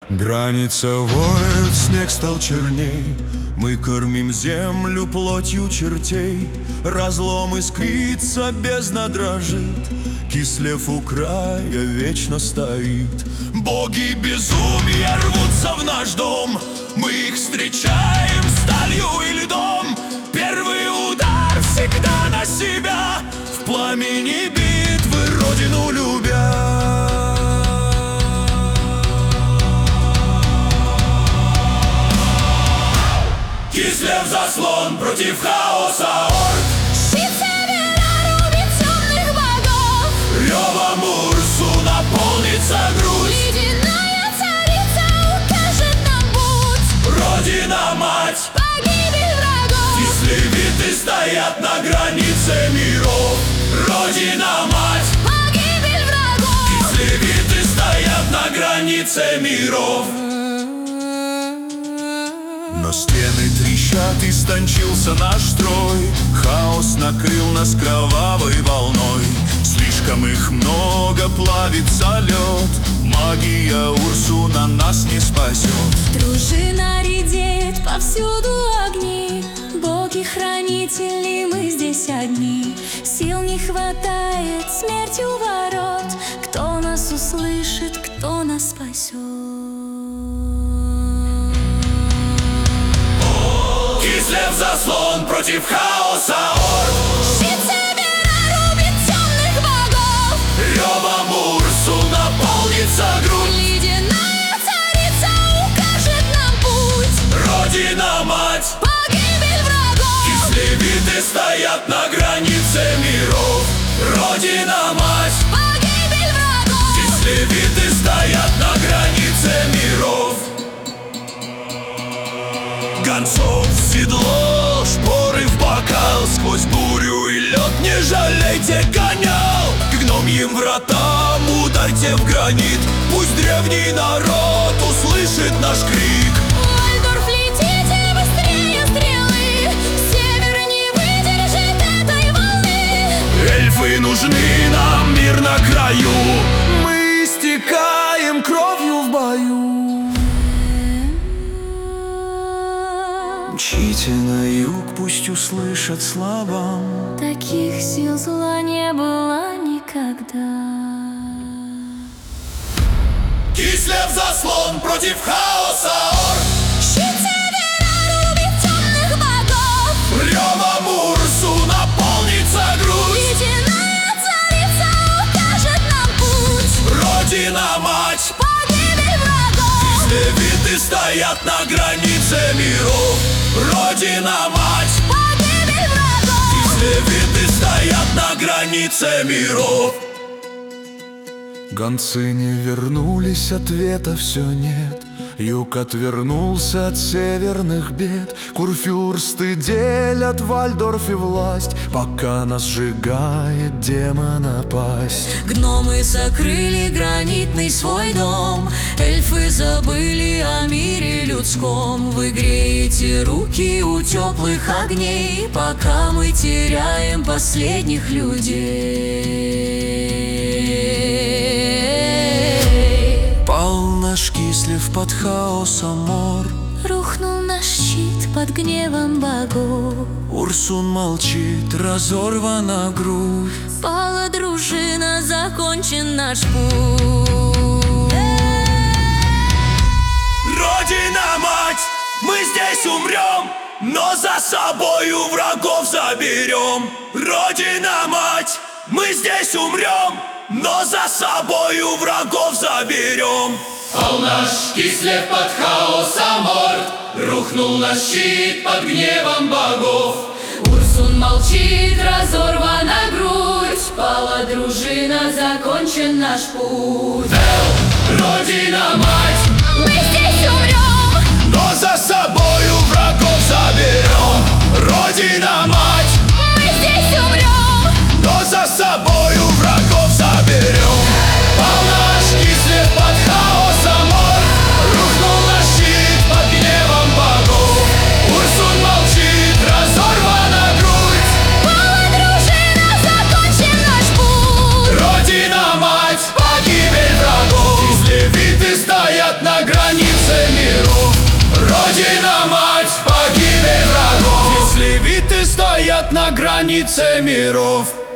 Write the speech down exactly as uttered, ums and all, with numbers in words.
Граница воет, снег стал черней. Мы кормим землю плотью чертей. Разлом искрится, бездна дрожит. Кислев у края вечно стоит. Боги безумия рвутся в наш дом. Мы их встречаем сталью и льдом. Первый удар всегда на себя. В пламени битвы родину любя. Кислев заслон против хаоса орд. Щит севера рубит темных богов. Ревом Урсу наполнится грудь. Ледяная царица укажет нам путь. Родина-мать, погибель врагов. кислевиты стоят на границе миров. Родина-мать, погибель врагов. кислевиты стоят на границе миров. Но стены трещат, истончился наш строй. Хаос накрыл нас кровавой волной. Слишком их много, плавится лед. Магия Урсу на нас не спасет. Дружина редеет, повсюду огни. Боги-хранители, мы здесь одни. Сил не хватает, смерть у ворот. Кто нас услышит, кто нас спасет? Кислев заслон против хаоса орд. Щит севера рубит темных богов. Ревом Урсу наполнится грудь. Ледяная царица укажет нам путь. Родина-мать, погибель врагов. кислевиты стоят на границе миров. Родина-мать, погибель врагов. кислевиты стоят на границе миров. Гонцов в седло, шпоры в бокал. Сквозь бурю и лед не жалейте коня. К гномьим вратам ударьте в гранит. Пусть древний народ услышит наш крик. Вальдорф, летите быстрее стрелы. Север не выдержит этой волны. Эльфы нужны нам, мир на краю. Мы истекаем кровью в бою. Мчите на юг, пусть услышат слабам. Таких сил зла не было никогда. Кислев заслон против хаоса орд. Щит севера рубит темных богов. Ревом Урсу наполнится грудь. Ледяная царица укажет нам путь. Родина-мать, погибель врагов. кислевиты стоят на границе миров. Родина-мать, погибель врагов. кислевиты стоят на границе миров. Гонцы не вернулись, ответа все нет. Юг отвернулся от северных бед. Курфюрсты делят в Вальдорфе власть, пока нас сжигает демона пасть. Гномы закрыли гранитный свой дом. Эльфы забыли о мире людском. Вы греете руки у теплых огней, пока мы теряем последних людей. Пал наш Кислев под хаосом мор. Рухнул наш щит под гневом богов. Урсун молчит, разорвана грудь. Пала дружина, закончен наш путь. Родина-мать, мы здесь умрем, но за собою врагов заберем. Родина-мать, мы здесь умрем, но за собою врагов заберем. Пал наш Кислев под хаосом орд. Рухнул наш щит под гневом богов. Урсун молчит, разорвана грудь. Пала дружина, закончен наш путь. Родина-мать, мы здесь умрем, но за собою врагов заберем. Родина-мать, мы здесь умрем, но за собою врагов заберем. пал наш Кислев под хаосом орд. Рухнул наш щит под гневом богов. Урсун молчит, разорвана грудь. пала дружина, закончен наш путь. Родина-мать, погибель врагов. Кислевиты стоят на на границе миров.